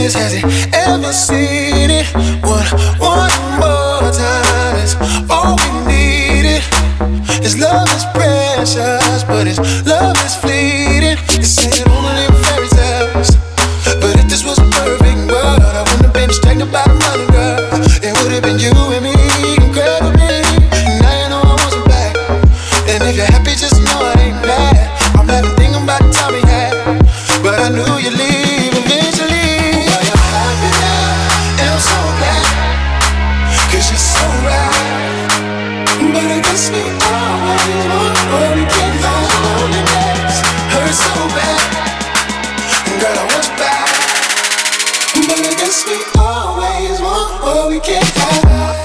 Has he ever seen it? One more time is all we needed. His love is precious, but his love is fleeting. They say it only in fairy tales, but if this was a perfect world, I wouldn't have been distracted by the mother girl. It would have been you and me, incredibly. Now you know I wasn't back, and if you're happy, just know I ain't mad. I'm having thinking about the time we had, but I knew you'd leave eventually. Well, you're happy now, and I'm so glad, 'cause you're so right. But I guess we always want what we can't find. Loneliness hurts so bad, girl, I want you back. But I guess we always want what we can't have.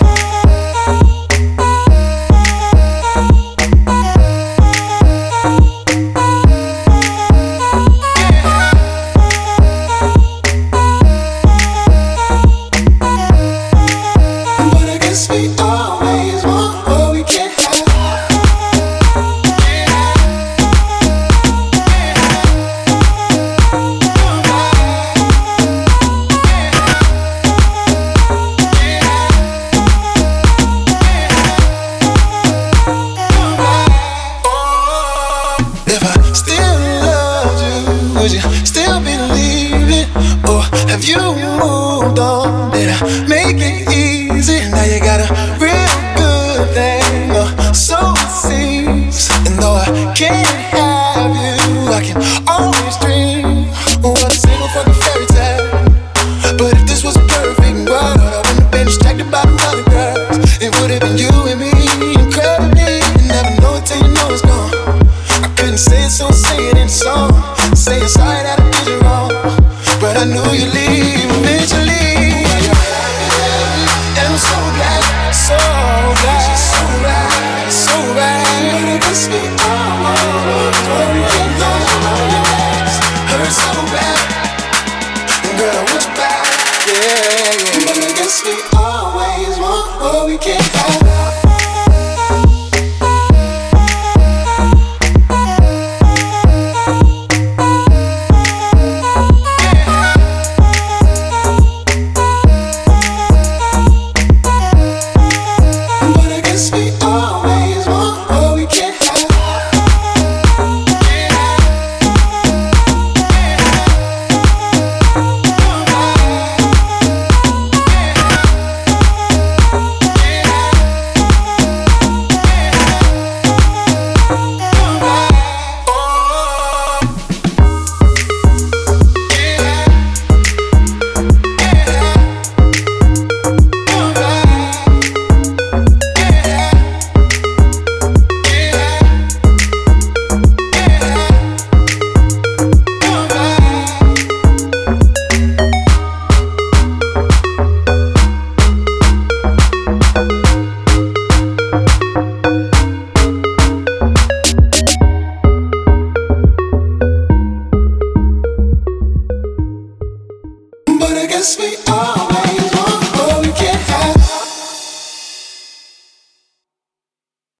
Would you still believe it? Or have you moved on? Did I make it easy? Now you got a real good thing, or so it seems. And though I can't have you, I can always dream. What a single fucking fairy tale. But if this was a perfect world, I wouldn't have been distracted by the other girls. It would have been you